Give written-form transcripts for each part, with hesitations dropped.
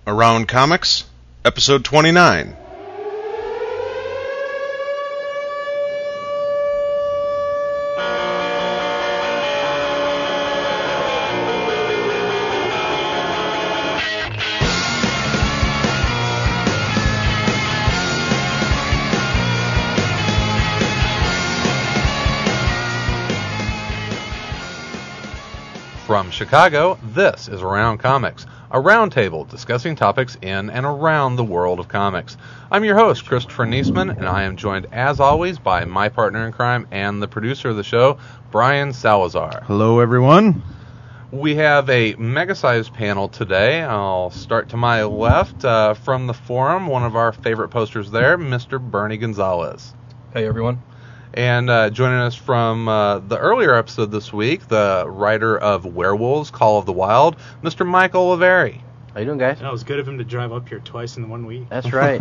Around Comics, Episode 29. From Chicago, this is Around Comics, a roundtable discussing topics in and around the world of comics. I'm your host, Christopher Niesman, and I am joined, as always, by my partner in crime and the producer of the show, Brian Salazar. Hello, everyone. We have a mega-sized panel today. I'll start to my left from the forum, one of our favorite posters there, Mr. Bernie Gonzalez. Hey, everyone. And joining us from the earlier episode this week, the writer of Werewolves, Call of the Wild, Mr. Mike Oliveri. How you doing, guys? That was good of him to drive up here twice in 1 week. That's right.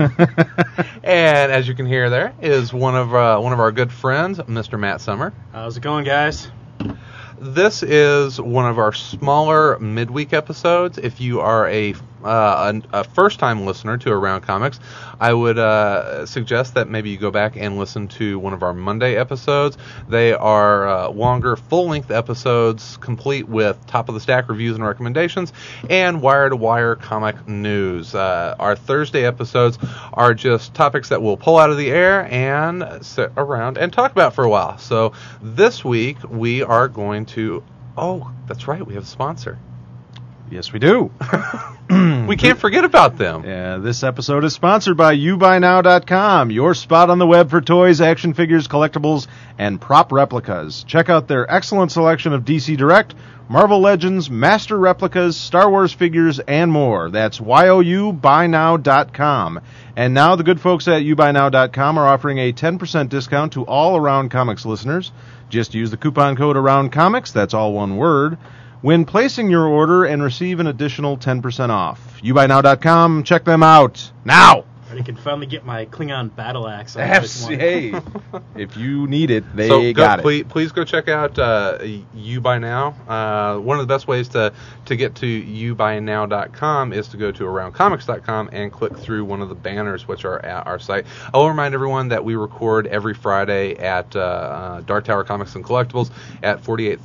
And as you can hear there is one of our good friends, Mr. Matt Summer. How's it going, guys? This is one of our smaller midweek episodes. If you are a first-time listener to Around Comics, I would suggest that maybe you go back and listen to one of our Monday episodes. They are longer, full-length episodes, complete with top-of-the-stack reviews and recommendations, and wire-to-wire comic news. Our Thursday episodes are just topics that we'll pull out of the air and sit around and talk about for a while. So this week, we are going to... Oh, that's right, we have a sponsor. Yes, we do. We can't forget about them. Yeah, this episode is sponsored by YouBuyNow.com, your spot on the web for toys, action figures, collectibles, and prop replicas. Check out their excellent selection of DC Direct, Marvel Legends, Master Replicas, Star Wars figures, and more. That's YOUBuyNow.com. And now the good folks at YouBuyNow.com are offering a 10% discount to all Around Comics listeners. Just use the coupon code AroundComics, that's all one word, when placing your order, and receive an additional 10% off. YouBuyNow.com, check them out now. I can finally get my Klingon battle axe. Hey, if you need it, got it. Please go check out You Buy Now. One of the best ways to get to YouBuyNow.com is to go to AroundComics.com and click through one of the banners which are at our site. I will remind everyone that we record every Friday at Dark Tower Comics and Collectibles at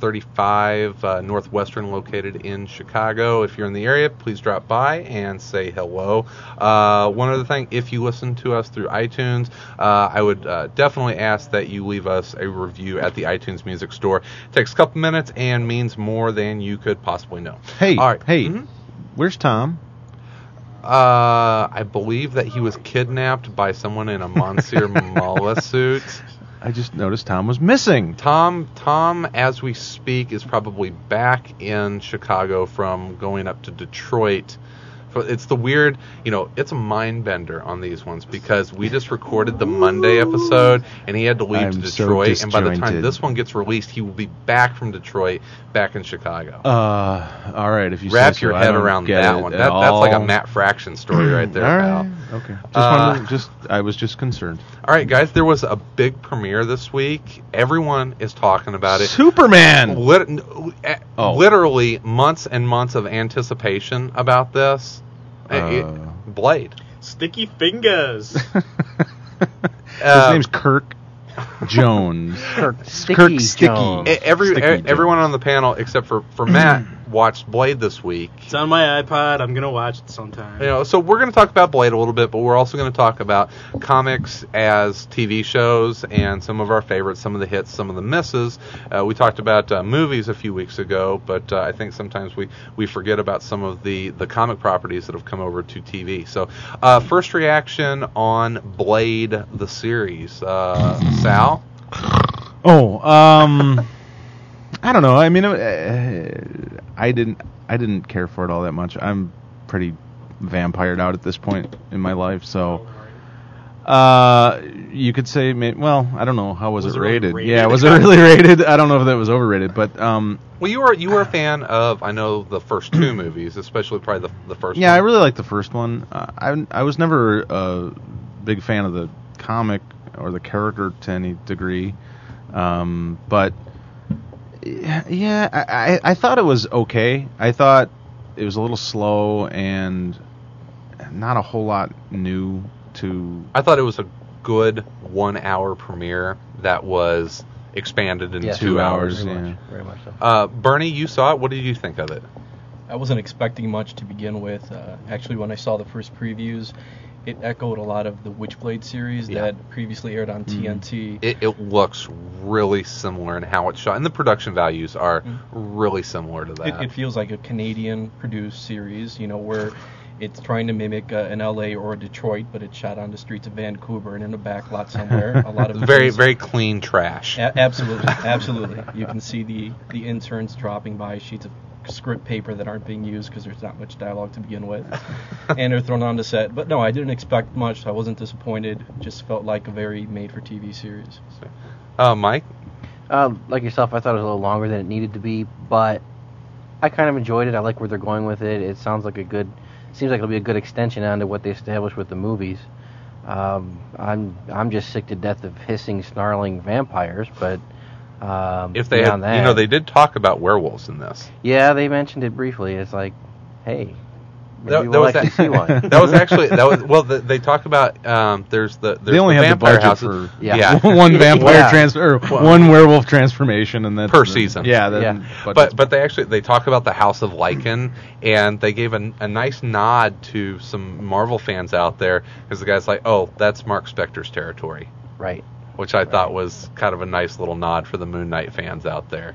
4835 Northwestern, located in Chicago. If you're in the area, please drop by and say hello. One other thing, if you listen to us through iTunes, I would definitely ask that you leave us a review at the iTunes Music Store. It takes a couple minutes and means more than you could possibly know. Hey, all right. Where's Tom? I believe that he was kidnapped by someone in a Monsieur Mallah suit. I just noticed Tom was missing. Tom, as we speak, is probably back in Chicago from going up to Detroit. It's the weird, it's a mind bender on these ones because we just recorded the Monday episode and he had to leave to Detroit, and by the time this one gets released, he will be back from Detroit, back in Chicago. All right, if you wrap your head around that one. That's like a Matt Fraction story right there, all pal. right. Okay. I was just concerned. All right, guys, there was a big premiere this week. Everyone is talking about it. Superman. Literally months and months of anticipation about this. Blade. Sticky fingers. His name's Kirk Jones. Kirk Sticky Jones. Everyone on the panel except for Matt watched Blade this week. It's on my iPod. I'm gonna watch it sometime. So we're gonna talk about Blade a little bit, but we're also gonna talk about comics as TV shows and some of our favorites, some of the hits, some of the misses. We talked about movies a few weeks ago, but I think sometimes we forget about some of the comic properties that have come over to TV. So first reaction on Blade the series, Sal. I don't know. I mean, I didn't care for it all that much. I'm pretty vampired out at this point in my life, so you could say, well, I don't know. How was it rated? Yeah, was it really rated? I don't know if that was overrated, but well, you were a fan of, I know, the first two movies, especially probably the first one. Yeah, I really liked the first one. I was never a big fan of the comic or the character to any degree, but yeah, I thought it was okay. I thought it was a little slow, and not a whole lot new to. I thought it was a good 1 hour premiere that was expanded in 2 hours. Very much so. Bernie, you saw it. What did you think of it? I wasn't expecting much to begin with. Actually, when I saw the first previews, it echoed a lot of the Witchblade series that previously aired on TNT. It looks really similar in how it's shot, and the production values are really similar to that. It feels like a Canadian-produced series, where it's trying to mimic an LA or a Detroit, but it's shot on the streets of Vancouver and in a back lot somewhere. A lot of very, very clean trash. Absolutely. You can see the interns dropping by sheets of script paper that aren't being used because there's not much dialogue to begin with, and they're thrown on the set. But no, I didn't expect much. So I wasn't disappointed. Just felt like a very made-for-TV series. Mike? Like yourself, I thought it was a little longer than it needed to be, but I kind of enjoyed it. I like where they're going with it. It seems like it'll be a good extension onto what they established with the movies. I'm just sick to death of hissing, snarling vampires, but if they had, that, they did talk about werewolves in this. Yeah, they mentioned it briefly. It's like, hey, maybe we'll actually see one. They talk about there's they only the have the budget houses. for one vampire one werewolf transformation, and then per season. But they talk about the House of Lycan, and they gave a nice nod to some Marvel fans out there because the guy's like, oh, that's Mark Spector's territory, right? Which I thought was kind of a nice little nod for the Moon Knight fans out there.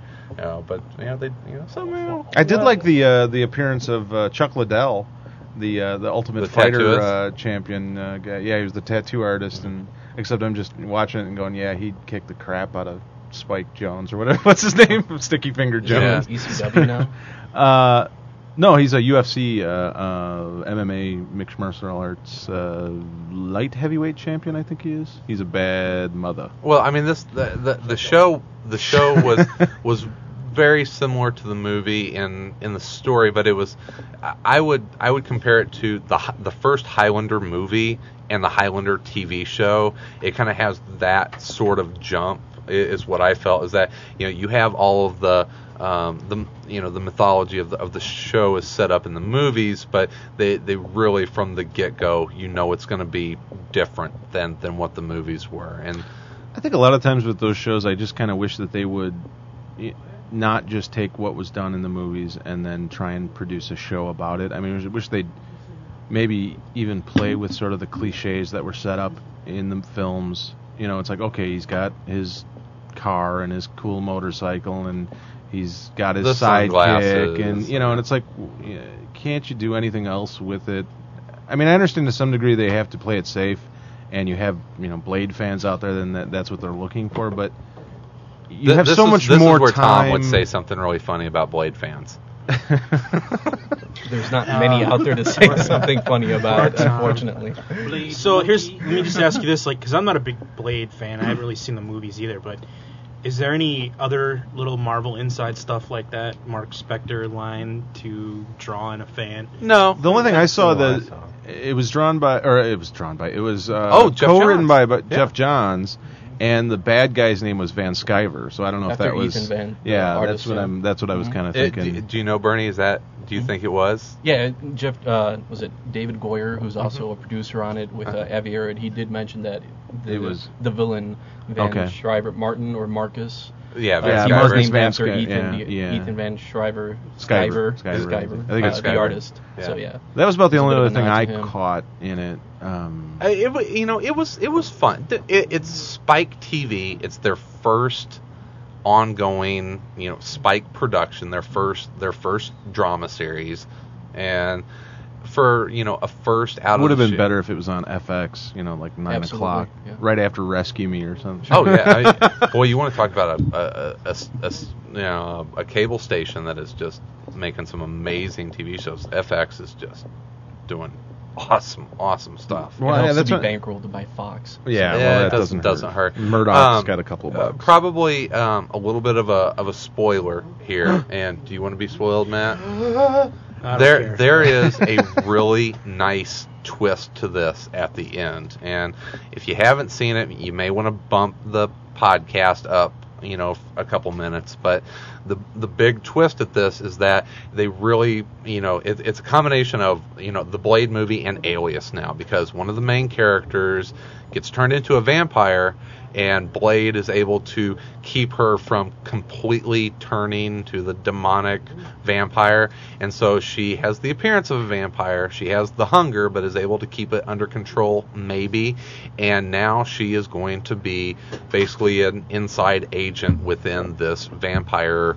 I did like the appearance of Chuck Liddell, the Ultimate Fighter champion guy. Yeah, he was the tattoo artist, and except I'm just watching it and going, yeah, he'd kick the crap out of Spike Jones or whatever. What's his name? Sticky Finger Jones. Yeah, ECW now. No, he's a UFC MMA mixed martial arts light heavyweight champion. I think he is. He's a bad mother. Well, I mean, the show was very similar to the movie in the story, but it was I would compare it to the first Highlander movie and the Highlander TV show. It kind of has that sort of jump. Is what I felt is that you have all of the mythology of the show is set up in the movies, but they really from the get-go it's going to be different than what the movies were. And I think a lot of times with those shows, I just kind of wish that they would not just take what was done in the movies and then try and produce a show about it. I mean, I wish they'd maybe even play with sort of the cliches that were set up in the films. It's like, okay, he's got his car and his cool motorcycle and he's got his sidekick and and it's like, can't you do anything else with it? I mean, I understand to some degree they have to play it safe, and you have Blade fans out there, then that's what they're looking for, but you have so much more time. This is where Tom would say something really funny about Blade fans. There's not many out there to say something funny about it, unfortunately. So let me just ask you this, because I'm not a big Blade fan. I haven't really seen the movies either, but is there any other little Marvel inside stuff like that, Mark Spector line to draw in a fan? No. The only thing I saw it was Jeff co-written Johns. by Jeff Johns. And the bad guy's name was Van Sciver, so I don't know if that was. Ethan Van, that's what I was kind of thinking. Do you know, Bernie? Do you think it was? Yeah, Jeff. Was it David Goyer, who's also a producer on it with Avi Arad? He did mention that it was the villain Van Schreiber, Martin or Marcus. Yeah, he was named Van after Ethan. Ethan Van Schreiber. Sciver. I think it's the artist. Yeah. So yeah, that was about the only other thing I caught in it. It was fun. It's Spike TV. It's their first ongoing, Spike production. Their first drama series, and for a first out would of have been better if it was on FX, like 9 o'clock, right after Rescue Me or something. Oh yeah, boy, you want to talk about a cable station that is just making some amazing TV shows. FX is just doing awesome stuff. Well, it also be bankrolled by Fox. Yeah, well, that doesn't hurt. Murdoch's got a couple of bucks. Probably a little bit of a spoiler here. And do you want to be spoiled, Matt? There is a really nice twist to this at the end, and if you haven't seen it, you may want to bump the podcast up a couple minutes. But the big twist at this is that they really, it's a combination of, the Blade movie and Alias now, because one of the main characters gets turned into a vampire, and Blade is able to keep her from completely turning to the demonic vampire. And so she has the appearance of a vampire. She has the hunger, but is able to keep it under control, maybe. And now she is going to be basically an inside agent within this vampire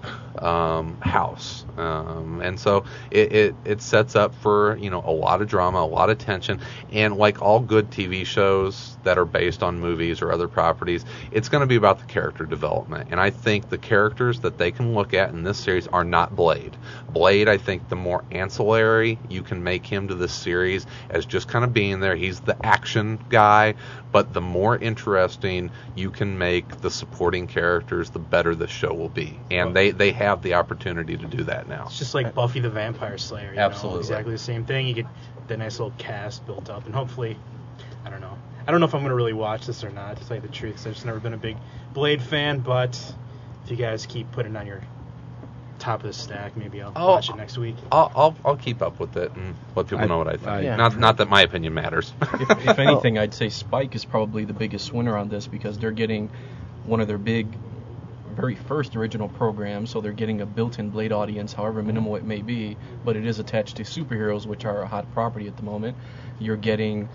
house. And so it sets up for, a lot of drama, a lot of tension. And like all good TV shows that are based on movies or other properties, it's going to be about the character development. And I think the characters that they can look at in this series are not Blade. Blade, I think the more ancillary you can make him to this series as just kind of being there. He's the action guy, but the more interesting you can make the supporting characters, the better the show will be. And they have the opportunity to do that now. It's just like Buffy the Vampire Slayer. Absolutely. Exactly the same thing. You get the nice little cast built up, and hopefully, I don't know if I'm going to really watch this or not, to tell you the truth, because I've just never been a big Blade fan, but if you guys keep putting it on your top of the stack, maybe I'll watch it next week. I'll keep up with it and let people know what I think. Not that my opinion matters. If anything, I'd say Spike is probably the biggest winner on this, because they're getting one of their very first original programs, so they're getting a built-in Blade audience, however minimal it may be, but it is attached to superheroes, which are a hot property at the moment. You're getting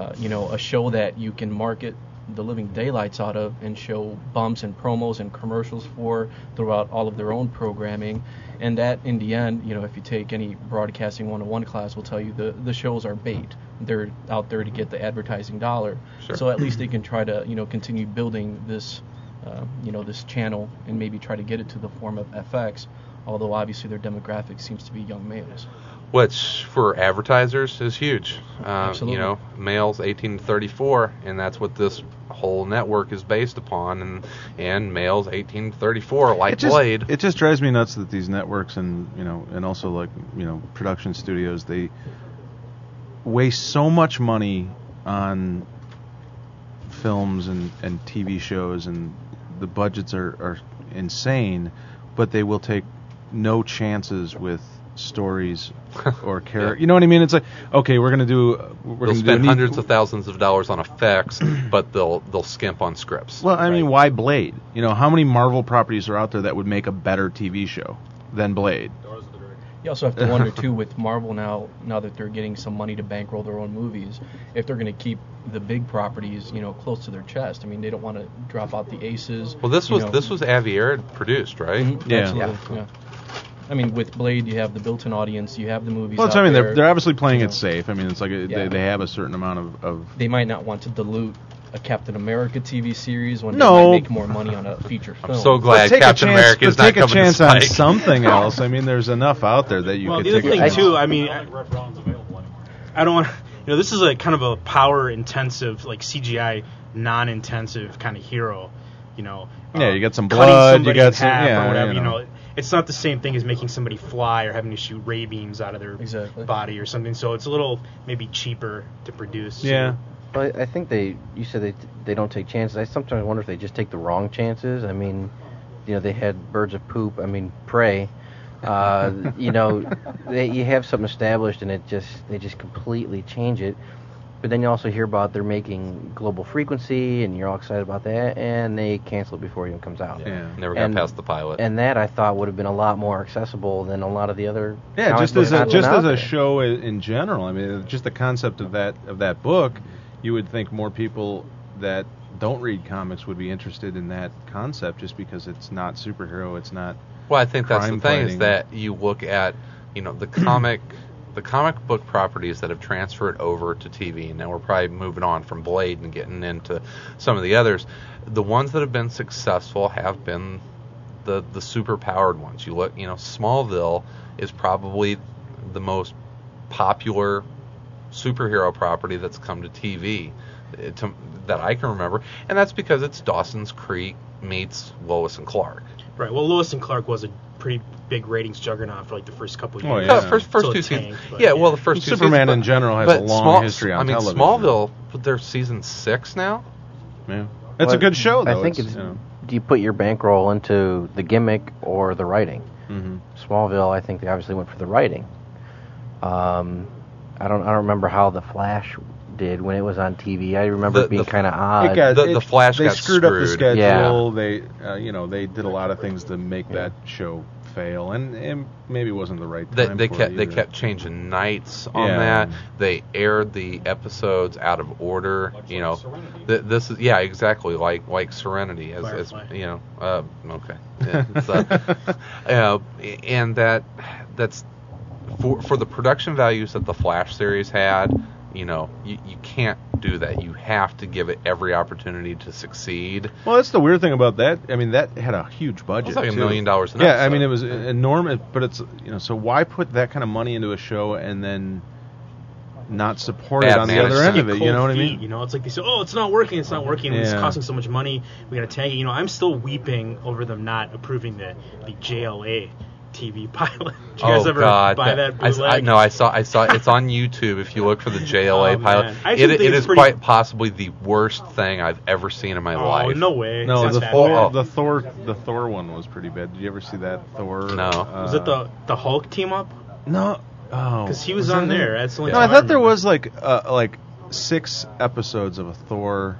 a show that you can market the living daylights out of and show bumps and promos and commercials for throughout all of their own programming. And that, in the end, if you take any broadcasting 101 class, will tell you the shows are bait. They're out there to get the advertising dollar. Sure. So at least they can try to continue building this this channel and maybe try to get it to the form of FX, although obviously their demographic seems to be young males. Which, for advertisers, is huge. Absolutely. Males 18 to 34, and that's what this whole network is based upon, and males 18 to 34, like Blade. It just drives me nuts that these networks and also like, production studios, they waste so much money on films and TV shows, and the budgets are insane, but they will take no chances with stories or character. Yeah. You know what I mean? It's like, okay, we're They'll spend hundreds of thousands of dollars on effects, but they'll skimp on scripts. Well, I mean, why Blade? How many Marvel properties are out there that would make a better TV show than Blade? You also have to wonder too, with Marvel now that they're getting some money to bankroll their own movies, if they're going to keep the big properties, close to their chest. I mean, they don't want to drop out the aces. Well, this was Avier produced, right? Mm-hmm. Yeah. Absolutely. Yeah. I mean, with Blade, you have the built-in audience, you have the movies. Well, they're obviously playing it safe. I mean, it's like they have a certain amount of. They might not want to dilute a Captain America TV series when they No. might make more money on a feature film. I'm so glad Captain America is not take a coming chance to on Spike. something else. I mean, there's enough out there that you could the take other a thing chance. too, I mean, I don't want. This is a kind of a power-intensive, like CGI, non-intensive kind of hero. Yeah, you got some cutting blood, you somebody got in some, half or whatever. you know. It's not the same thing as making somebody fly or having to shoot ray beams out of their Exactly. body or something. So it's a little maybe cheaper to produce. Yeah. Well, I think you said they don't take chances. I sometimes wonder if they just take the wrong chances. I mean, they had Birds of Poop. I mean, Prey. You have something established and they just completely change it. But then you also hear about they're making Global Frequency, and you're all excited about that, and they cancel it before it even comes out. Yeah. Never got past the pilot. And that I thought would have been a lot more accessible than a lot of the other. Yeah, comic just book as a content out there. show in general. I mean, just the concept of that book, you would think more people that don't read comics would be interested in that concept, just because it's not superhero, it's not. Well, I think that's the crime thing, is fighting. that you look at, the comic book properties that have transferred over to TV. Now we're probably moving on from Blade and getting into some of the others. The ones that have been successful have been the super powered ones. You look, Smallville is probably the most popular superhero property that's come to TV that I can remember, and that's because it's Dawson's Creek meets Lois and Clark. Right. Well, Lois and Clark was a pretty big ratings juggernaut for like the first couple of Oh, years. yeah. First So two it seasons. tanked, but Yeah, well, the first two Superman seasons. in general has but a long history on television. Smallville, they're season 6 now. Yeah. It's a good show, though. I think it's do you put your bankroll into the gimmick or the writing? Mm-hmm. Smallville, I think they obviously went for the writing. I don't remember how the Flash did when it was on TV. I remember it being kind of odd. The Flash they got screwed up the schedule. Yeah. They they did a lot of things to make that show fail, and maybe it wasn't the right time. They kept changing nights on that. They aired the episodes out of order. This is exactly like Serenity as okay. Yeah, and that's for the production values that the Flash series had. You can't do that. You have to give it every opportunity to succeed. Well, that's the weird thing about that. I mean, that had a huge budget. It was like $1 million an episode. Yeah, I mean, it was enormous. But it's so why put that kind of money into a show and then not support it on the other end of it? You know what I mean? It's like they say, "Oh, it's not working. It's not working. It's costing so much money. We got to tank it." I'm still weeping over them not approving the JLA TV pilot. Did you guys ever buy that bootleg? No, I saw. It's on YouTube. If you look for the JLA pilot, it is quite possibly the worst thing I've ever seen in my life. Oh, no way! No, the Thor one was pretty bad. Did you ever see that Thor? No. Was it the Hulk team up? No. Oh, because he was on there. That's the only I thought there was like 6 episodes of a Thor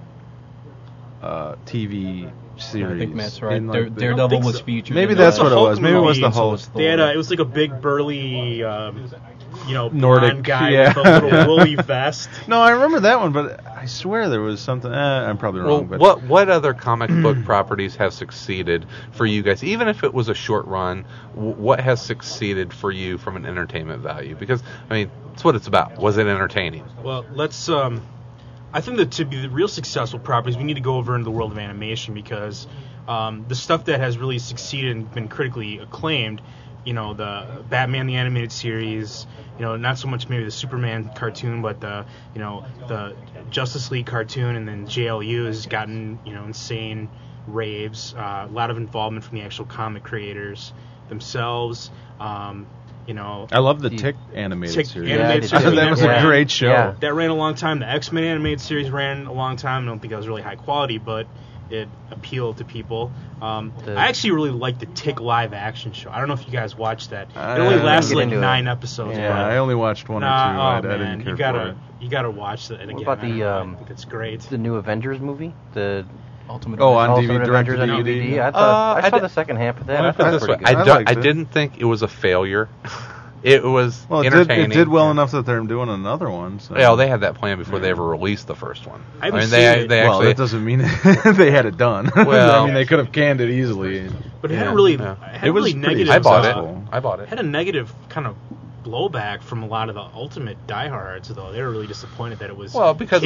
TV series. I think Matt's right. Daredevil was featured. Maybe that's what it was. Maybe it was the Hulk. They had it was like a big burly, Nordic guy with a little woolly vest. No, I remember that one, but I swear there was something. I'm probably wrong. But what other comic book properties have succeeded for you guys? Even if it was a short run, what has succeeded for you from an entertainment value? Because that's what it's about. Was it entertaining? Well, let's. I think that to be the real successful properties, we need to go over into the world of animation because the stuff that has really succeeded and been critically acclaimed, the Batman the Animated Series, not so much maybe the Superman cartoon, but the Justice League cartoon, and then JLU has gotten insane raves, a lot of involvement from the actual comic creators themselves. I love the Tick animated series. That was a great show. Yeah. That ran a long time. The X-Men animated series ran a long time. I don't think that was really high quality, but it appealed to people. I actually really liked the Tick live action show. I don't know if you guys watched that. It only lasted like 9 episodes. Yeah, I only watched 1 or 2. I didn't care for it. You gotta watch that again. What about I think it's great. The new Avengers movie? The Ultimate on Ultimate DVD, direct Avengers to on DVD. DVD. I saw the second half of that. I thought it was pretty good. I didn't think it was a failure. It was entertaining. It did well enough that they're doing another one. So. Yeah, they had that plan before they ever released the first one. That doesn't mean they had it done. Well, they could have canned it easily. But it had really negative. I bought it. It had a negative kind of blowback from a lot of the Ultimate diehards, though. They were really disappointed that it was because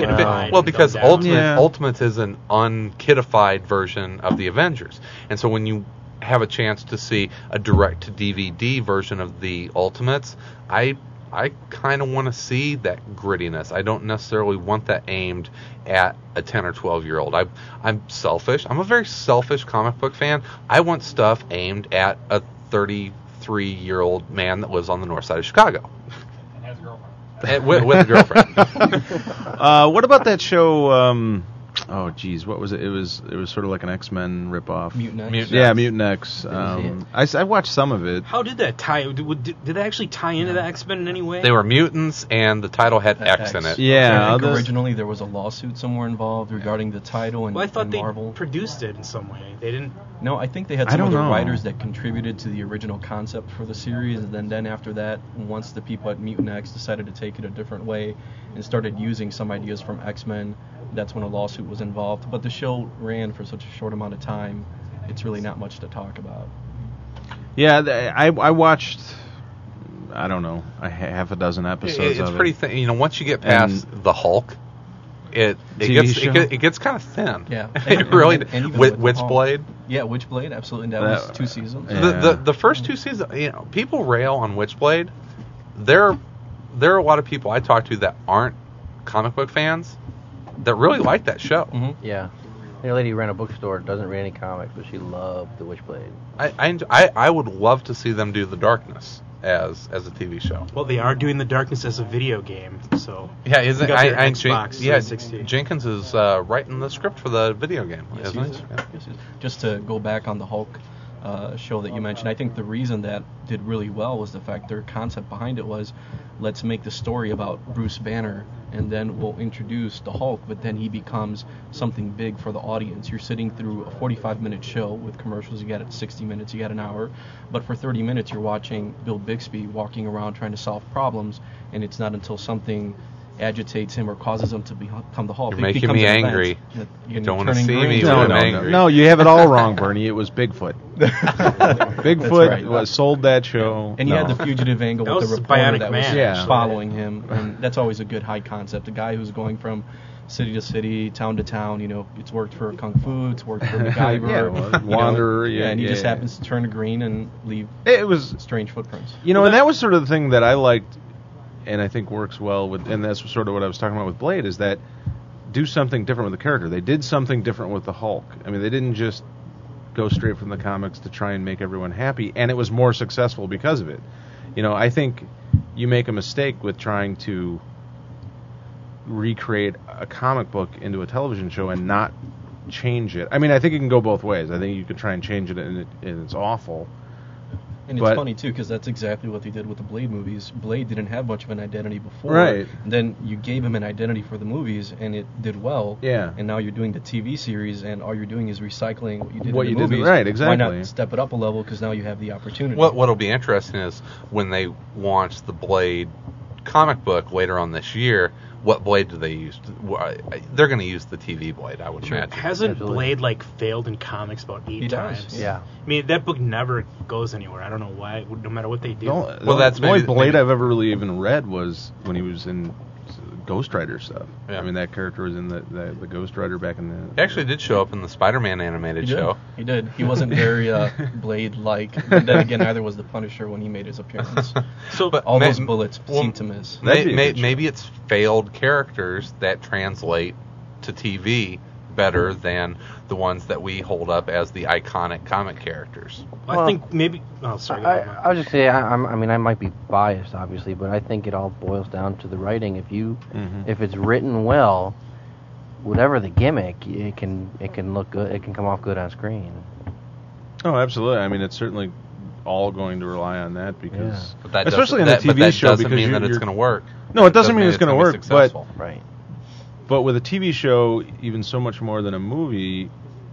Ultimate is an unkiddified version of the Avengers, and so when you have a chance to see a direct-to-DVD version of the Ultimates, I kind of want to see that grittiness. I don't necessarily want that aimed at a 10 or 12-year-old. I'm selfish. I'm a very selfish comic book fan. I want stuff aimed at a 33-year-old man that lives on the north side of Chicago. And has a girlfriend. With a girlfriend. What about that show... oh geez, what was it? It was sort of like an X-Men ripoff. Mutant X. Yeah, Mutant X. I watched some of it. How did that tie? Did they actually tie into the X-Men in any way? They were mutants, and the title had X in it. Yeah, I think originally there was a lawsuit somewhere involved regarding the title and I thought Marvel. They produced it in some way. They didn't. No, I think they had some of the writers that contributed to the original concept for the series, and then after that, once the people at Mutant X decided to take it a different way and started using some ideas from X-Men, that's when a lawsuit was involved. But the show ran for such a short amount of time, it's really not much to talk about. Yeah, I watched, I don't know, half a dozen episodes it's of pretty it. thin. Once you get past the Hulk, it gets kind of thin. Yeah. It really... Witchblade? Yeah, Witchblade, absolutely. That was 2 seasons. Yeah. The first 2 seasons, people rail on Witchblade. There are a lot of people I talk to that aren't comic book fans that really like that show. Mm-hmm. Yeah. A lady who ran a bookstore, doesn't read any comics, but she loved the Witchblade. I would love to see them do The Darkness. as a TV show. Well, they are doing The Darkness as a video game, so Yeah, isn't got their I Xbox yeah, 360. Jenkins is writing the script for the video game, Yes, isn't he he? is. Yeah. Yes, he is. Just to go back on the Hulk show that you mentioned, I think the reason that did really well was the fact their concept behind it was, let's make the story about Bruce Banner, and then we'll introduce the Hulk, but then he becomes something big for the audience. You're sitting through a 45-minute show with commercials. You got 60 minutes, you got an hour, but for 30 minutes you're watching Bill Bixby walking around trying to solve problems, and it's not until something agitates him or causes him to become the Hulk. You're It making becomes me an event. angry. You're Don't wanna turning see green. me No, when no, I'm no, angry. no, you have it all wrong, Bernie. It was Bigfoot. Bigfoot right. was sold that show. And you No. had the fugitive angle That with the was reporter Bionic that Man, was Yeah. following him, and that's always a good high concept. A guy who's going from city to city, town to town. You know, it's worked for Kung Fu, it's worked for MacGyver, Yeah, well, you know, Wanderer, yeah, and he just yeah. happens to turn green and leave It was, strange footprints. you know, and that was sort of the thing that I liked, and I think works well with, and that's sort of what I was talking about with Blade, is that do something different with the character. They did something different with the Hulk. I mean, they didn't just go straight from the comics to try and make everyone happy, and it was more successful because of it. You know, I think you make a mistake with trying to recreate a comic book into a television show and not change it. I mean, I think it can go both ways. I think you could try and change it, and it's awful. And it's But- funny too, because that's exactly what they did with the Blade movies. Blade didn't have much of an identity before. Right. Then you gave him an identity for the movies, and it did well. Yeah. And now you're doing the TV series, and all you're doing is recycling what you did What in you the did- movies. right, Why exactly. not step it up a level? Because now you have the opportunity. What'll be interesting is when they launch the Blade comic book later on this year. What Blade do they use? They're going to use the TV Blade, I would imagine. Hasn't Absolutely. Blade like failed in comics about 8 He does, times? Yeah. I mean, that book never goes anywhere. I don't know why. No matter what they do. Well, that's the only maybe- Blade maybe- I've ever really even read was when he was in Ghost Rider stuff. Yeah. I mean, that character was in the Ghost Rider back in the... He actually did show up in the Spider-Man animated He did. show. He did. He wasn't very Blade-like, but then again, neither was the Punisher when he made his appearance. So, But All ma- those bullets well, seem to miss. That'd be a good show. Maybe it's failed characters that translate to TV better than the ones that we hold up as the iconic comic characters. I think maybe. Oh, sorry. I was just say I mean I might be biased obviously, but I think it all boils down to the writing. If it's written well, whatever the gimmick, it can look good. It can come off good on screen. Oh, absolutely. I mean, it's certainly all going to rely on that because... But that especially in doesn't- a that- TV but that show doesn't because mean that it's you're- going to work. No, it doesn't mean it's going to work, but successful. Right. But with a TV show, even so much more than a movie,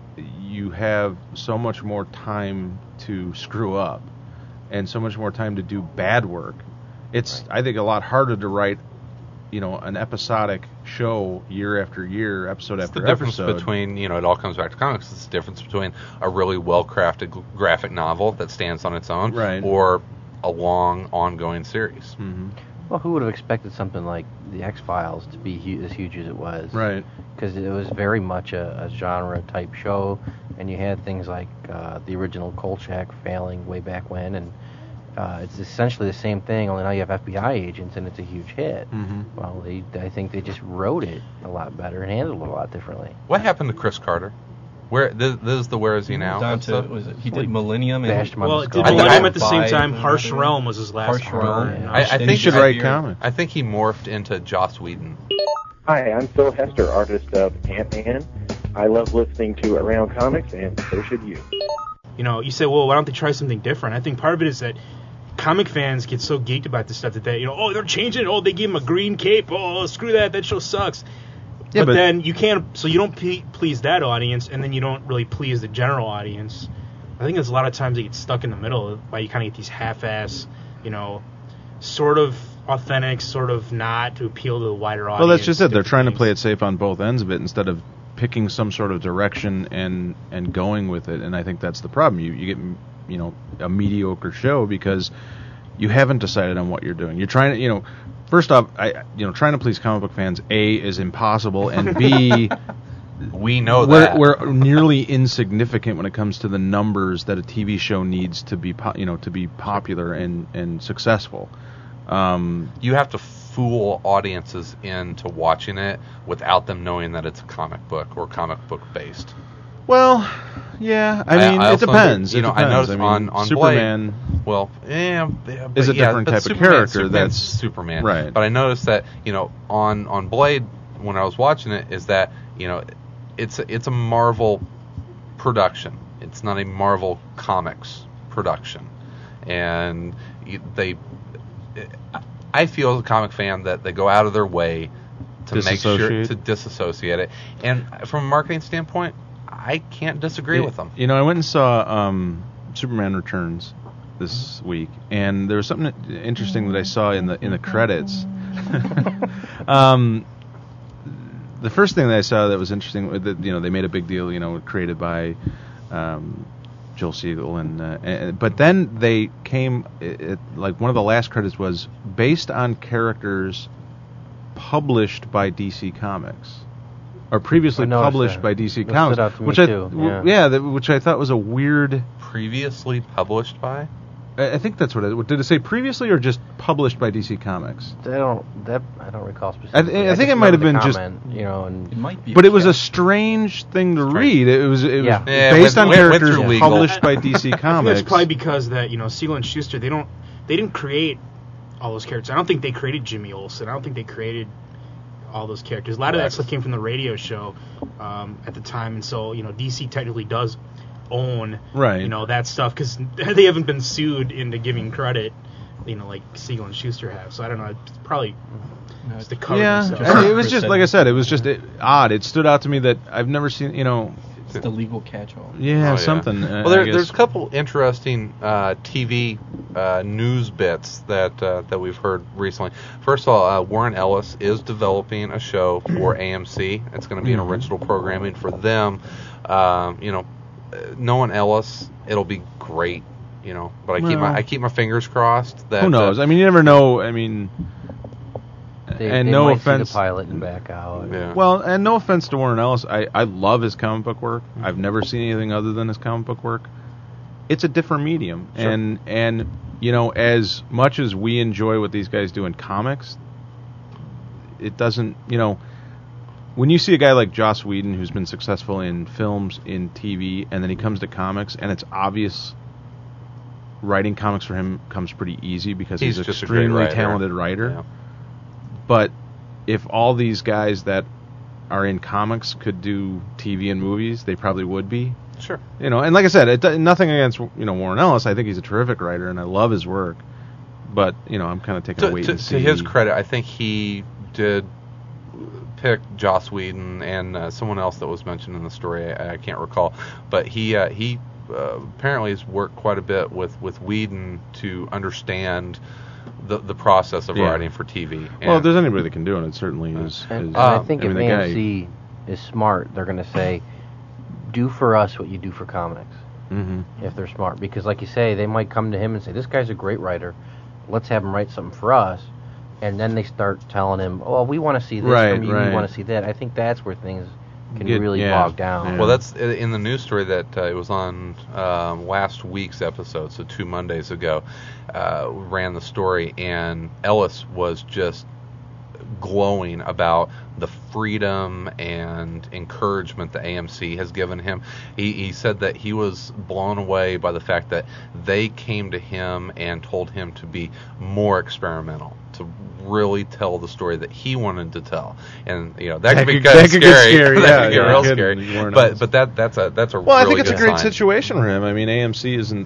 you have so much more time to screw up and so much more time to do bad work. It's, I think, a lot harder to write, you know, an episodic show year after year, episode It's after the difference episode. between, it all comes back to comics. It's the difference between a really well-crafted graphic novel that stands on its own Right. or a long, ongoing series. Mhm. Well, who would have expected something like the X-Files to be as huge as it was? Right. Because it was very much a genre type show, and you had things like the original Kolchak failing way back when, and it's essentially the same thing. Only now you have FBI agents, and it's a huge hit. Mhm. Well, I think they just wrote it a lot better and handled it a lot differently. What happened to Chris Carter? This is the Where Is He Now? Down to, episode? he did Millennium and Bashed him on well, the it skull. did Millennium at the same Five, time. Harsh whatever. Realm was his last Harsh one. Realm. And I think He should that write year- comics. I think he morphed into Joss Whedon. Hi, I'm Phil Hester, artist of Ant-Man. I love listening to Around Comics, and so should you. you say, well, why don't they try something different? I think part of it is that comic fans get so geeked about this stuff that they, they're changing it. Oh, they give him a green cape. Oh, screw that. That show sucks. Yeah, but but- then you can't, so you don't please that audience, and then you don't really please the general audience. I think there's a lot of times they get stuck in the middle, why you kind of get these half-ass, sort of authentic, sort of not, to appeal to the wider audience. Well, that's just it. They're different trying to things. play it safe on both ends of it instead of picking some sort of direction and going with it. And I think that's the problem. You get a mediocre show because you haven't decided on what you're doing. You're trying to first off, trying to please comic book fans, A, is impossible, and B, We know that. we're nearly insignificant when it comes to the numbers that a TV show needs to be to be popular and successful. You have to fool audiences into watching it without them knowing that it's a comic book or comic book based. Well, yeah. I mean, I it also depends. You know, it depends. I noticed mean, on Superman. Blade, well, but is a different but type of Superman- character. Superman's That's Superman, right. But I noticed that on Blade when I was watching it is that it's a Marvel production. It's not a Marvel Comics production, and I feel as a comic fan that they go out of their way to make sure to disassociate it. And from a marketing standpoint, I can't disagree with them. I went and saw Superman Returns this week, and there was something interesting that I saw in the credits. The first thing that I saw that was interesting, that they made a big deal, created by Joel Siegel, but then they came, like one of the last credits was based on characters published by DC Comics, or previously published by DC Comics, stood out to me which too. which I thought was a weird. Previously published by? I think that's what it did. It say previously or just published by DC Comics? I don't recall specifically. I think it might have been just, It might be. but it was a strange thing to read. It was Yeah. based on went characters through legal. published by DC I think Comics. it's probably because that Siegel and Schuster they didn't create all those characters. I don't think they created Jimmy Olsen. I don't think they created all those characters. A lot of that stuff came from the radio show at the time, and so DC technically does own that stuff because they haven't been sued into giving credit, like Siegel and Schuster have. So I don't know. It's probably just to cover themselves. It was just like I said. It was just odd. It stood out to me that I've never seen. It's the legal catch-all. Yeah, something. Well, there's a couple interesting TV news bits that we've heard recently. First of all, Warren Ellis is developing a show for AMC. It's going to be an original programming for them. Knowing Ellis, it'll be great. But I keep my fingers crossed. That who knows? I mean, you never know. I mean. They no might offense, see the pilot and back out. Yeah. Well, and no offense to Warren Ellis, I love his comic book work. I've never seen anything other than his comic book work. It's a different medium, Sure. and as much as we enjoy what these guys do in comics, it doesn't. When you see a guy like Joss Whedon, who's been successful in films, in TV, and then he comes to comics, and it's obvious. Writing comics for him comes pretty easy because he's an just a great extremely writer. talented writer. Yeah. But if all these guys that are in comics could do TV and movies, they probably would be. Sure. And like I said, nothing against Warren Ellis. I think he's a terrific writer, and I love his work. But I'm kind of taking a wait and see. To his credit, I think he did pick Joss Whedon and someone else that was mentioned in the story. I can't recall, but he apparently has worked quite a bit with Whedon to understand the process of writing for TV. Well, if there's anybody that can do it, it certainly is. And I think if the guy- AMC is smart, they're going to say, do for us what you do for comics. Mhm. If they're smart. Because like you say, they might come to him and say, this guy's a great writer. Let's have him write something for us. And then they start telling him, oh, we want to see this from you, we want to see that. I think that's where things can really bog down. Well, that's in the news story that it was on last week's episode, so 2 Mondays ago. We ran the story, and Ellis was just glowing about the freedom and encouragement that AMC has given him. He said that he was blown away by the fact that they came to him and told him to be more experimental, to really tell the story that he wanted to tell. And that could be kind of scary. Get scary. That could get real Kidding. scary. But that's a Well, really I think it's a good great sign. situation for him. I mean, AMC isn't,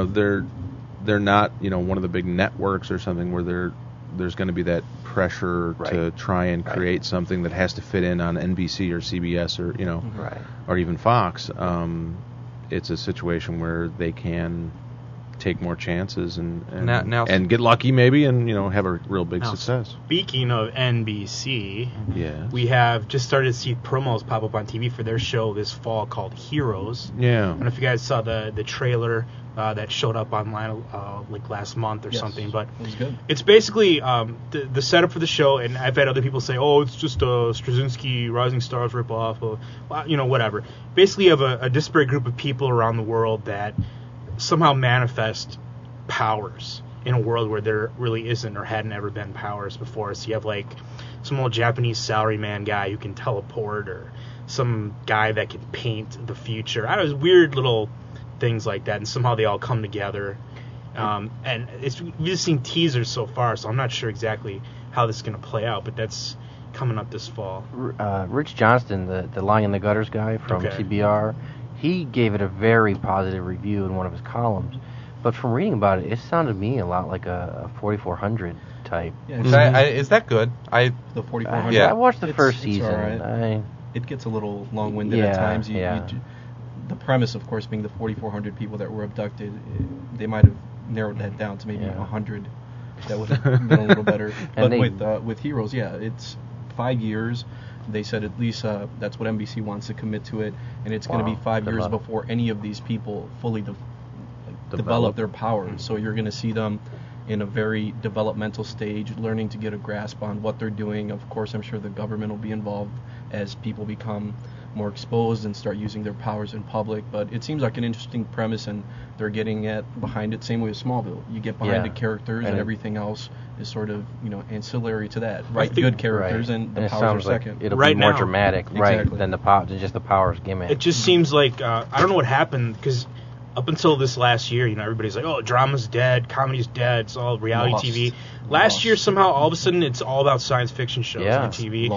they're not, one of the big networks or something where there's going to be that pressure to try and create something that has to fit in on NBC or CBS or or even Fox. It's a situation where they can take more chances and Now- get lucky maybe and have a real big Now, success. Speaking of NBC, Yeah. we have just started to see promos pop up on TV for their show this fall called Heroes. Yeah. I don't know if you guys saw the trailer that showed up online like last month or something, but It was good. it's basically the setup for the show, and I've had other people say, oh, it's just a Straczynski Rising Stars ripoff, whatever. Basically, you have a disparate group of people around the world that somehow manifest powers in a world where there really isn't or hadn't ever been powers before. So you have like some old Japanese salaryman guy who can teleport, or some guy that can paint the future. I don't know, it was weird little things like that, and somehow they all come together. And we've just seen teasers so far, so I'm not sure exactly how this is going to play out, but that's coming up this fall. Rich Johnston, the Lying in the Gutters guy from CBR, he gave it a very positive review in one of his columns. But from reading about it, it sounded to me a lot like a 4400 type. Yeah, Is that good? the 4400. Yeah. I watched the first It's season. all right. It gets a little long-winded at times. The premise, of course, being the 4,400 people that were abducted, they might have narrowed that down to maybe 100. That would have been a little better. But with Heroes, it's 5 years. They said at least that's what NBC wants to commit to it, and it's going to be 5 years before any of these people fully develop their powers. So you're going to see them in a very developmental stage, learning to get a grasp on what they're doing. Of course, I'm sure the government will be involved as people become more exposed and start using their powers in public. But it seems like an interesting premise, and they're getting behind it. Same way with Smallville. You get behind the characters, and everything else is sort of ancillary to that. Good characters, and the powers are second. It'll be more dramatic, than than just the powers gimmick. It just seems like I don't know what happened, because up until this last year, everybody's like, oh, drama's dead, comedy's dead, it's all reality TV. Last year, somehow, all of a sudden, it's all about science fiction shows on TV.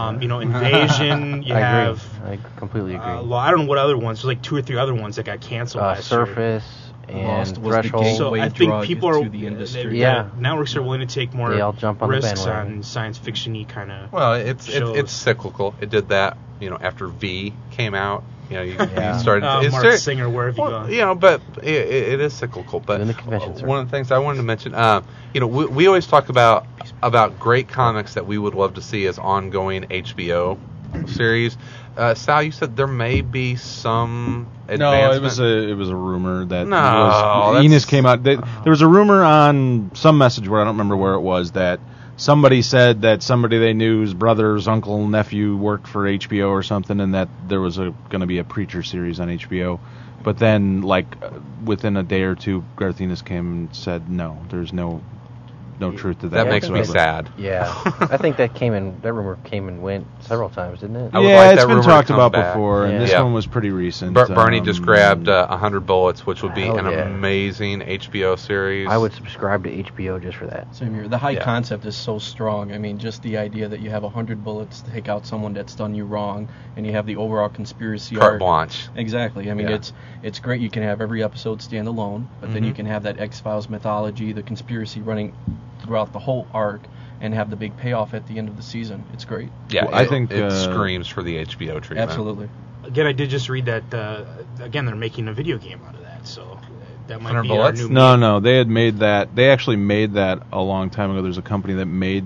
Invasion, I completely agree. I don't know what other ones. There's like 2 or 3 other ones that got canceled last Surface year. and Threshold. So I think people are, the industry. networks are willing to take more jump on risks on science fiction-y kind of Well, it's cyclical. It did that, after V came out. You started. Mark Singer, wherever you go. But it is cyclical. But in the convention one of the things I wanted to mention, we always talk about great comics that we would love to see as ongoing HBO series. Sal, you said there may be some advancement. No, it was a rumor that Enos came out. There was a rumor on some message where I don't remember where it was that somebody said that somebody they knew's brother's uncle, nephew worked for HBO or something, and that there was going to be a Preacher series on HBO. But then, within a day or two, Garth Ennis came and said, no, there's no truth to that. That makes me sad. Yeah, I think that rumor came and went several times, didn't it? It's been talked about before, and this one was pretty recent. Bernie just grabbed 100 Bullets, which would be an amazing HBO series. I would subscribe to HBO just for that. Same here. The high concept is so strong. I mean, just the idea that you have 100 bullets to take out someone that's done you wrong, and you have the overall conspiracy carte blanche. Exactly. I mean, it's great. You can have every episode stand alone, but then you can have that X-Files mythology, the conspiracy running throughout the whole arc, and have the big payoff at the end of the season. It's great. Yeah, I think it screams for the HBO treatment. Absolutely. Again, I did just read that. They're making a video game out of that, so that might be Bullets? our new. No, they had made that. They actually made that a long time ago. There's a company that made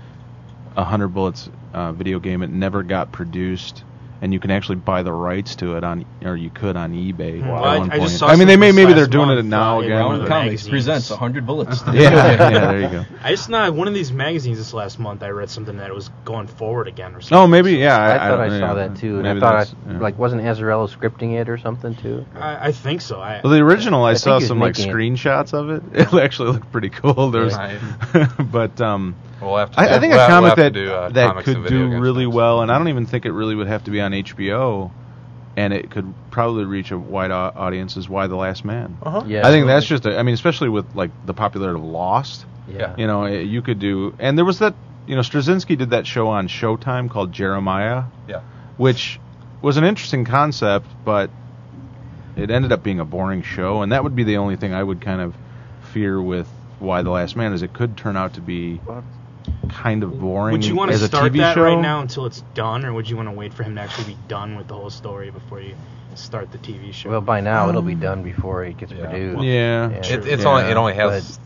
100 Bullets video game. It never got produced. And you can actually buy the rights to it you could on eBay. Wow. At one point. I just saw maybe they're doing month, it now again. Round Comics presents 100 Bullets. Yeah, there you go. One of these magazines this last month, I read something that it was going forward again or something. Oh, maybe, yeah. I thought I saw that too, and I thought wasn't Azzarello scripting it or something too? I think so. Well, the original, I saw some screenshots of it. It actually looked pretty cool. There's, but I think a comic that could do really well, and I don't even think it really would have to be on HBO, and it could probably reach a wide audience, is Y: The Last Man. Yeah, I think that's just especially with the popularity of Lost. Yeah. You could do, and there was that, Straczynski did that show on Showtime called Jeremiah. Yeah. Which was an interesting concept, but it ended up being a boring show, and that would be the only thing I would kind of fear with Y: The Last Man, is it could turn out to be kind of boring. Would you want to as a start TV that show right now until it's done, or would you want to wait for him to actually be done with the whole story before you start the TV show? Well, by now it'll be done before it gets produced. It only has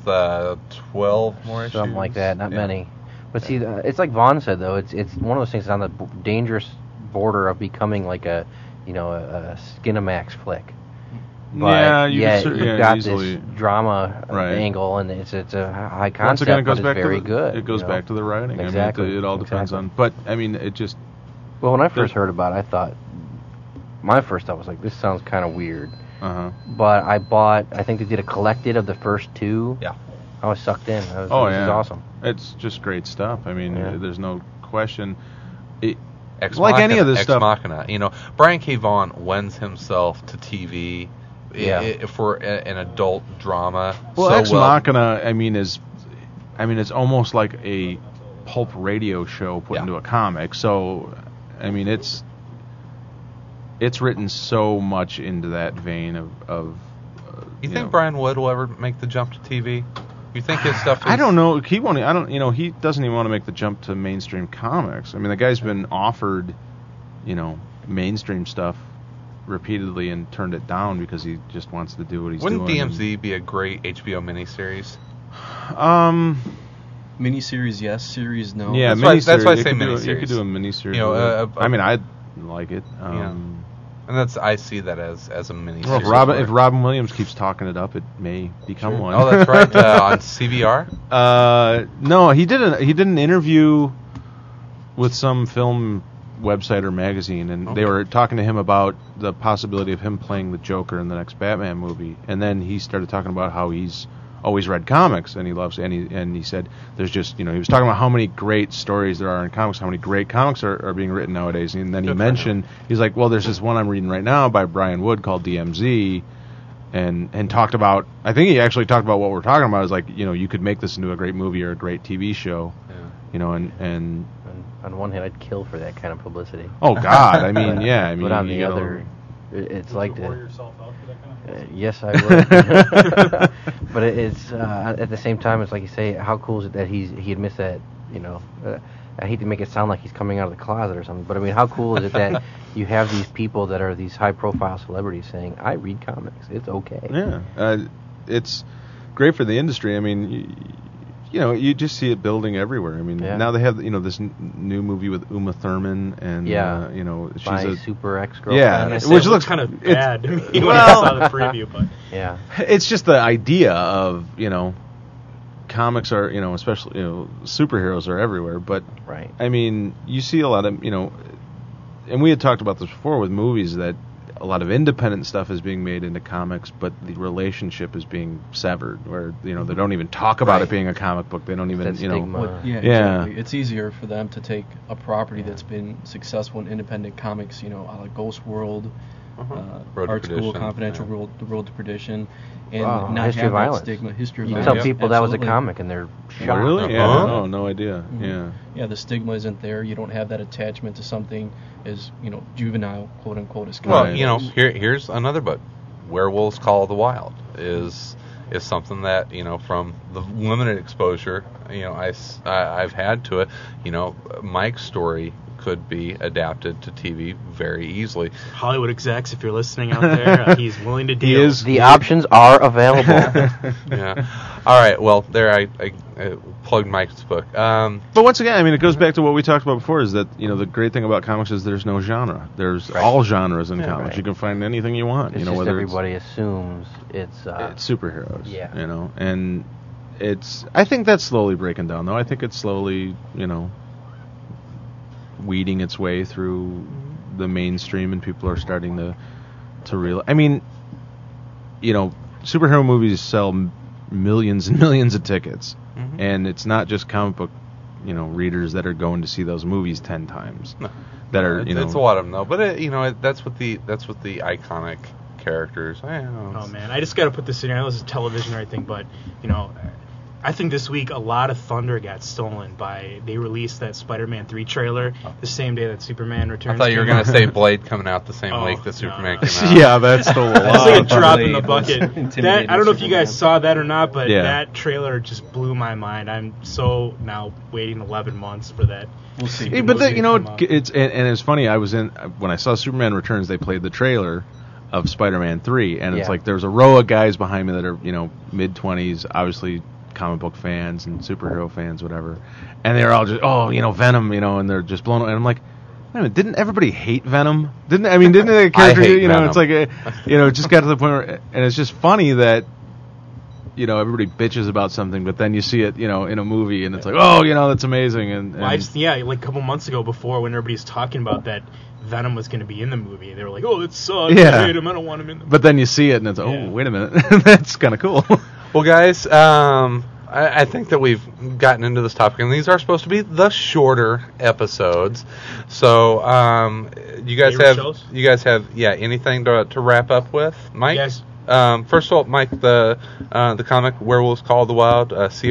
12 more issues, something like that, not many. But see, it's like Vaughn said though. It's one of those things that's on the dangerous border of becoming like a Skinamax flick. But you've got easily. This drama angle, and it's a high concept, Once again, it goes but back it's very to good. It goes back to the writing. Exactly. I mean, it all depends on. But I mean, it just. Well, when I first heard about it, I thought my first thought was like, this sounds kind of weird. But I think they did a collected of the first 2. Yeah. I was sucked in. This is awesome. It's just great stuff. I mean, there's no question. Ex Like Machina, any of this Ex stuff. Machina. You know, Brian K. Vaughan lends himself to TV for an adult drama. Well, so Ex Machina, I mean, it's almost like a pulp radio show put into a comic. So, I mean, it's written so much into that vein of you think Brian Wood will ever make the jump to TV? You think his stuff is... I don't know. He won't. I don't. You know, he doesn't even want to make the jump to mainstream comics. I mean, the guy's been offered, you know, mainstream stuff repeatedly and turned it down because he just wants to do what he's Wouldn't doing. DMZ be a great HBO miniseries? Miniseries, yes. Series, no. Yeah, that's why I you say could do miniseries. You could do a miniseries. You know, I mean, I'd like it. And I see that as a miniseries. Well, if Robin Williams keeps talking it up, it may become one. Oh, that's right. On CBR. No, he did an interview with some film website or magazine, and they were talking to him about the possibility of him playing the Joker in the next Batman movie. And then he started talking about how he's always read comics and he loves, and he said there's just, you know, he was talking about how many great stories there are in comics, how many great comics are being written nowadays. And then he mentioned, he's like, well, there's this one I'm reading right now by Brian Wood called DMZ, and talked about, I think he actually talked about what we're talking about, is like, you know, you could make this into a great movie or a great TV show. You know, and on one hand, I'd kill for that kind of publicity. Oh God, I mean, yeah, I mean, but on the you know, other, it's like Would you whore yourself out for that kind of stuff? yes, I would. But it's at the same time, it's like you say, how cool is it that he admits that, you know. I hate to make it sound like he's coming out of the closet or something, but I mean, how cool is it that you have these people that are these high-profile celebrities saying, "I read comics. It's okay." Yeah, it's great for the industry. I mean, you know, you just see it building everywhere. I mean, now they have, you know, this new movie with Uma Thurman, and you know, she's My a super ex-girlfriend. Yeah, which looks kind of bad to me when I saw the preview, but yeah, it's just the idea of, you know, comics are, you know, especially, you know, superheroes are everywhere, but right. I mean, you see a lot of, you know, and we had talked about this before with movies, that a lot of independent stuff is being made into comics, but the relationship is being severed, where, you know, they don't even talk about it being a comic book. They don't even, That you know. stigma. Exactly. It's easier for them to take a property that's been successful in independent comics, you know, like Ghost World, Road to Art School, Perdition, Confidential, The Road to Perdition, and Wow, not History have of that Violence. stigma. History of You Violence. tell people that was a Absolutely. comic and they're shocked. Really? Yeah. Uh-huh. No idea. Yeah. Yeah, the stigma isn't there. You don't have that attachment to something as, you know, juvenile, quote unquote, as Well, comics. you know, here's another book. Werewolves Call of the Wild is something that, you know, from the limited exposure, you know, I've had to it, you know, Mike's story could be adapted to TV very easily. Hollywood execs, if you're listening out there, he's willing to deal. is. The options are available. Yeah. All right. Well, there I plugged Mike's book. But once again, I mean, it goes back to what we talked about before, is that, you know, the great thing about comics is there's no genre. There's all genres in comics. right. You can find anything you want. It's you know, just whether everybody assumes it's it's superheroes. Yeah. You know, and I think that's slowly breaking down, though. I think it's slowly, you know, weeding its way through the mainstream, and people are starting to realize. I mean, you know, superhero movies sell millions and millions of tickets, and it's not just comic book, you know, readers that are going to see those movies 10 times. No. That are, you know, it's a lot of them though. But you know, that's what the iconic characters. I don't know, Oh man, I just got to put this in here. I know this is television or anything, but you know, I think this week a lot of thunder got stolen by. They released that Spider-Man 3 trailer the same day that Superman I Returns. thought you were came going to out. say Blade coming out the same Oh, week that no, Superman no. came out. yeah, that's the It's like a lot. drop in the Blade bucket. was intimidating That I don't know if you guys Superman. saw that or not, but Yeah. that trailer just blew my mind. I'm so now waiting 11 months for that. We'll see. Hey, but movie you know, to come out. it's and it's funny. I was in when I saw Superman Returns. They played the trailer of Spider-Man 3, and it's Yeah. like there's a row of guys behind me that are, you know, mid-20s, obviously comic book fans and superhero fans, whatever, and they're all just, oh, you know, Venom, you know, and they're just blown away. And I'm like, wait a minute, didn't everybody hate Venom? Didn't the character, hate you know, Venom. it's like, you know, it just got to the point where, and it's just funny that, you know, everybody bitches about something, but then you see it, you know, in a movie, and it's like, oh, you know, that's amazing. And Well, like a couple months ago, before when everybody's talking about that Venom was going to be in the movie, they were like, "Oh, that sucks. Yeah. I hate him. I don't want him in the movie." but then you see it, and it's, oh, Yeah. wait a minute, that's kind of cool. Well, guys, I think that we've gotten into this topic, and these are supposed to be the shorter episodes. So, you guys have anything to wrap up with, Mike? Yes. First of all, Mike, the comic Werewolves Call of the Wild,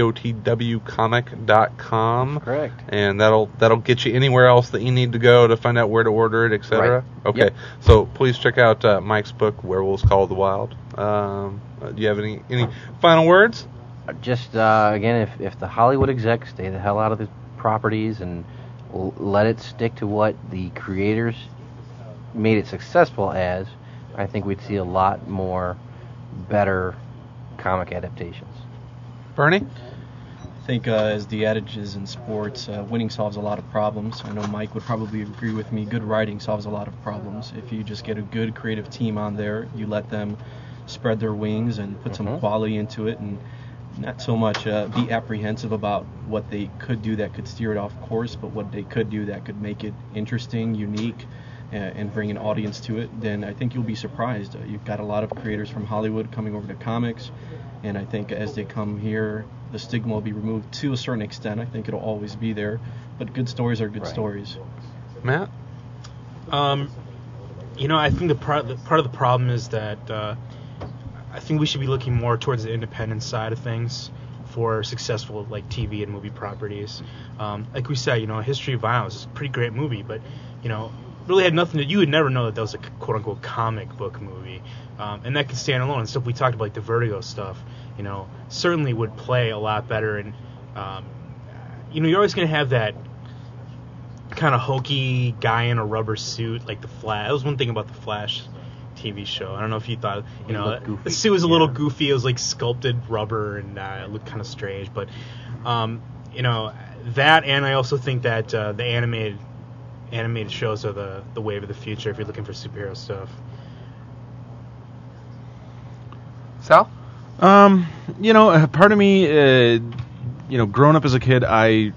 cotwcomic.com. Correct. And that'll get you anywhere else that you need to go to find out where to order it, etc. Right. Okay. Yep. So please check out Mike's book, Werewolves Call of the Wild. Do you have any final words? Just again, if the Hollywood execs stay the hell out of the properties and let it stick to what the creators made it successful as, I think we'd see a lot more better comic adaptations. Bernie? I think as the adage is in sports, winning solves a lot of problems. I know Mike would probably agree with me. Good writing solves a lot of problems. If you just get a good creative team on there, you let them spread their wings and put some quality into it, and not so much be apprehensive about what they could do that could steer it off course, but what they could do that could make it interesting, unique, and bring an audience to it, then I think you'll be surprised. You've got a lot of creators from Hollywood coming over to comics, and I think as they come here, the stigma will be removed to a certain extent. I think it'll always be there, but good stories are good stories. Matt? I think the part of the problem is that I think we should be looking more towards the independent side of things for successful like TV and movie properties. Like we said, History of Violence is a pretty great movie, but really had nothing to. You would never know that was a quote unquote comic book movie, and that could stand alone. And stuff we talked about, like the Vertigo stuff, certainly would play a lot better. And you're always going to have that kind of hokey guy in a rubber suit, like the Flash. That was one thing about the Flash TV show. I don't know if you thought, the suit was a little goofy. It was like sculpted rubber, and it looked kind of strange. But that, and I also think that the animated shows are the wave of the future if you're looking for superhero stuff. Sal? Part of me, growing up as a kid, I,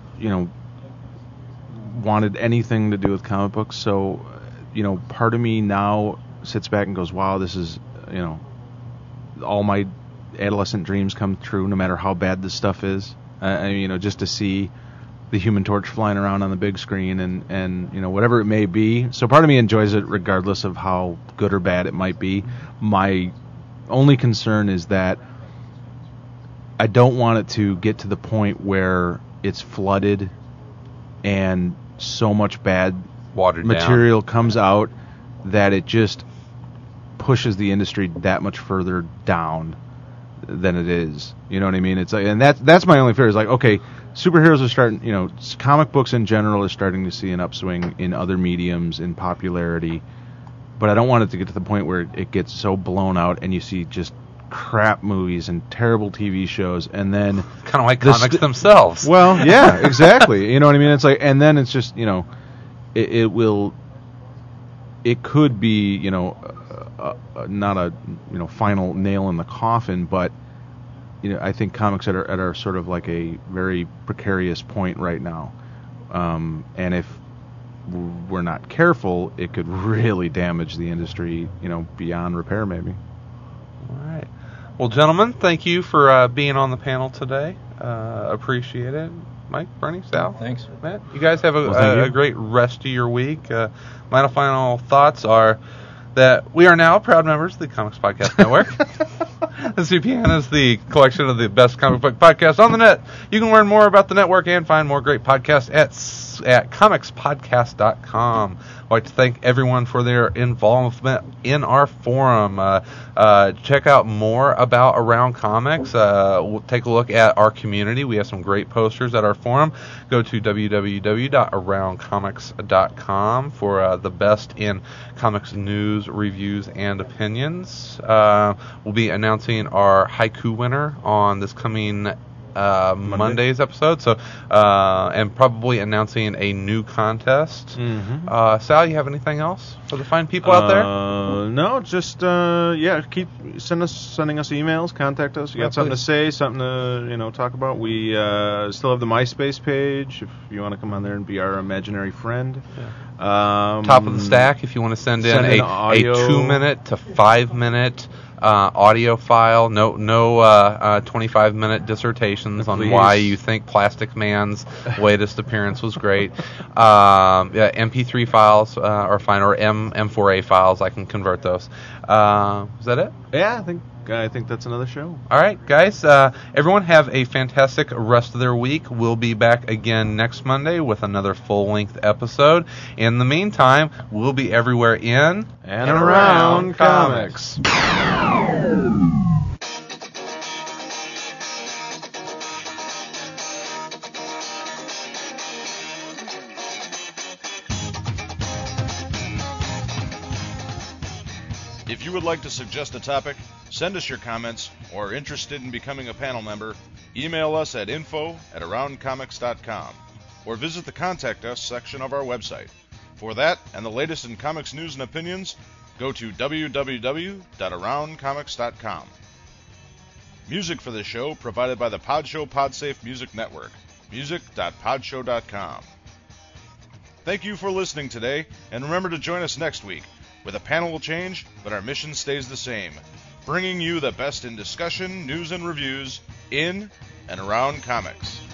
wanted anything to do with comic books. So, part of me now sits back and goes, wow, this is, all my adolescent dreams come true, no matter how bad this stuff is. Just to see the Human Torch flying around on the big screen and whatever it may be. So part of me enjoys it regardless of how good or bad it might be. My only concern is that I don't want it to get to the point where it's flooded and so much bad watered material comes out that it just pushes the industry that much further down than it is. You know what I mean? It's like, and that's my only fear is like, okay, superheroes are starting, comic books in general are starting to see an upswing in other mediums in popularity, but I don't want it to get to the point where it gets so blown out and you see just crap movies and terrible TV shows, and then kind of like comics themselves. Well, yeah, exactly. You know what I mean? It's like, and then it's just, it could be, not a final nail in the coffin, but I think comics are sort of like a very precarious point right now, and if we're not careful, it could really damage the industry, beyond repair, maybe. All right. Well, gentlemen, thank you for being on the panel today. Appreciate it. Mike, Bernie, Sal. Thanks. Matt, you guys have a great rest of your week. My final thoughts are that we are now proud members of the Comics Podcast Network. The CPN is the collection of the best comic book podcasts on the net. You can learn more about the network and find more great podcasts at comicspodcast.com. I'd like to thank everyone for their involvement in our forum. Check out more about Around Comics. We'll take a look at our community. We have some great posters at our forum. Go to www.aroundcomics.com for the best in comics news, reviews, and opinions. We'll be announcing our haiku winner on this coming Monday's episode, so and probably announcing a new contest. Mm-hmm. Sal, you have anything else for the fine people out there? No, just keep sending us emails, contact us. You got something to say, something to talk about. We still have the MySpace page if you want to come on there and be our imaginary friend. Top of the stack if you want to send in a 2-minute to 5-minute audio file. No 25-minute dissertations on Please. why you think Plastic Man's latest appearance was great. MP3 files are fine, or M4A files. I can convert those. Is that it? Yeah, I think that's another show. All right, guys. Everyone have a fantastic rest of their week. We'll be back again next Monday with another full-length episode. In the meantime, we'll be everywhere in And around comics. If you would like to suggest a topic, send us your comments, or are interested in becoming a panel member, email us at info@aroundcomics.com or visit the Contact Us section of our website. For that and the latest in comics news and opinions, go to www.aroundcomics.com. Music for this show provided by the Podshow Podsafe Music Network, music.podshow.com. Thank you for listening today, and remember to join us next week, where the panel will change, but our mission stays the same, bringing you the best in discussion, news, and reviews in and around comics.